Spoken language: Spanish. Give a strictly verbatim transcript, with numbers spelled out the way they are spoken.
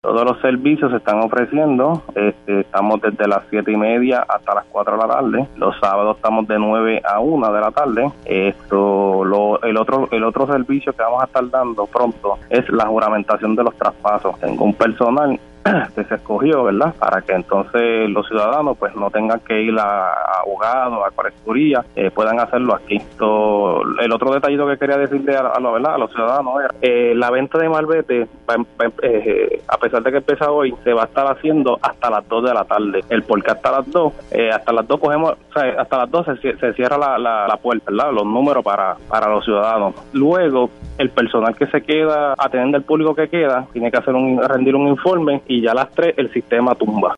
Todos los servicios se están ofreciendo, este, estamos desde las siete y media hasta las cuatro de la tarde. Los sábados estamos de nueve a una de la tarde. Esto, lo, el otro, el otro servicio que vamos a estar dando pronto es la juramentación de los traspasos. Tengo un personal que se escogió, ¿verdad? Para que entonces los ciudadanos pues no tengan que ir a, a abogados, a colecturía, eh, puedan hacerlo aquí. Esto, el otro detallito que quería decirle a, a, lo, ¿verdad? a los ciudadanos era, eh, la venta de malvete, va, va, eh, a pesar de que empieza hoy, se va a estar haciendo hasta las dos de la tarde. El por qué hasta las dos, eh, hasta las dos cogemos, o sea, hasta las dos se, se cierra la, la, la puerta, ¿verdad? Los números para, para los ciudadanos. Luego, el personal que se queda, atendiendo al público que queda, tiene que hacer un rendir un informe y ya a las tres el sistema tumba.